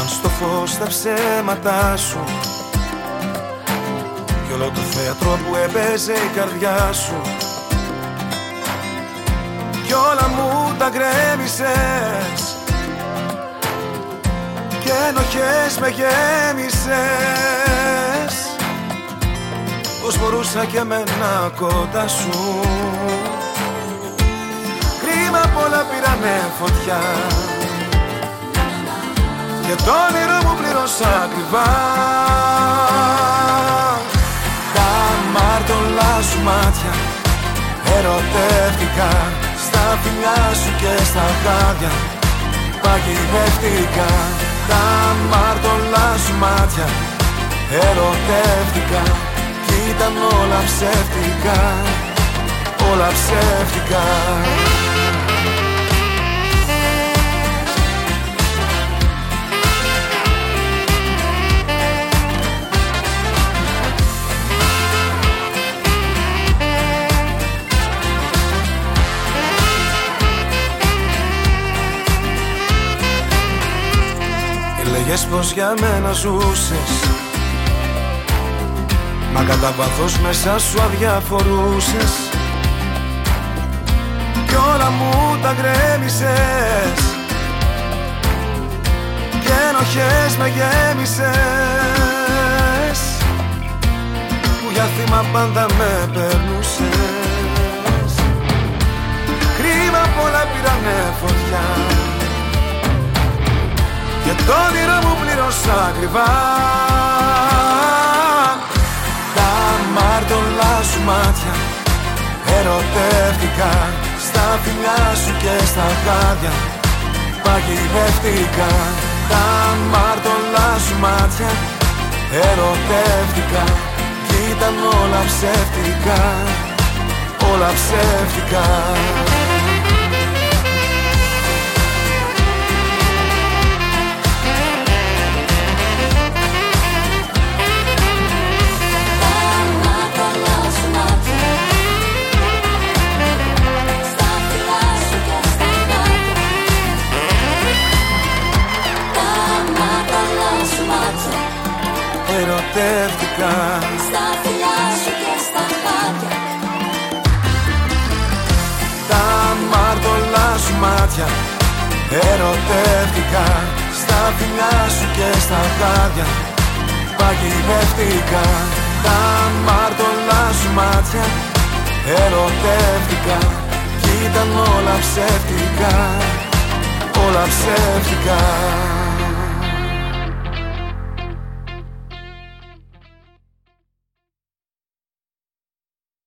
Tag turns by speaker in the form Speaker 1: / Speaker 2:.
Speaker 1: ήρθαν στο φως τα ψέματά σου κι όλο το θέατρο που έπαιζε η καρδιά σου κι όλα μου τα γκρέμισες και ενοχές με γέμισες. Πώς μπορούσα κι εμένα κοντά σου. Κρίμα απ' όλα πήρανε φωτιά και το όνειρο μου πλήρωσα ακριβά. Τα αμάρτωλα σου μάτια ερωτεύτηκα, στα φιλιά σου και στα χάδια παγιδεύτηκα. Τα αμάρτωλα σου μάτια ερωτεύτηκα κι ήταν όλα ψεύτικα, όλα ψεύτικα. Έλεγες πως για μένα ζούσες, μα κατά βάθος μέσα σου αδιαφορούσες κι όλα μου τα γκρέμισες και ενοχές με γέμισες που για θύμα πάντα με περνούσες. Κρίμα απ' όλα πήρανε φωτιά και το όνειρο μου πλήρωσα ακριβά. Τα αμάρτωλα σου μάτια ερωτεύτηκα, στα φιλιά σου και στα χάδια παγιδεύτηκα. Τα αμάρτωλα σου μάτια ερωτεύτηκα κι ήταν όλα ψεύτικα, όλα ψεύτικα. Ερωτεύτηκα
Speaker 2: στα φιλιά σου και στα χάδια.
Speaker 1: Τα αμάρτωλα σου μάτια ερωτεύτηκα, στα φιλιά σου και στα χάδια παγιδεύτηκα. Τα αμάρτωλα σου μάτια ερωτεύτηκα κι ήταν όλα ψεύτικα, όλα ψεύτικα.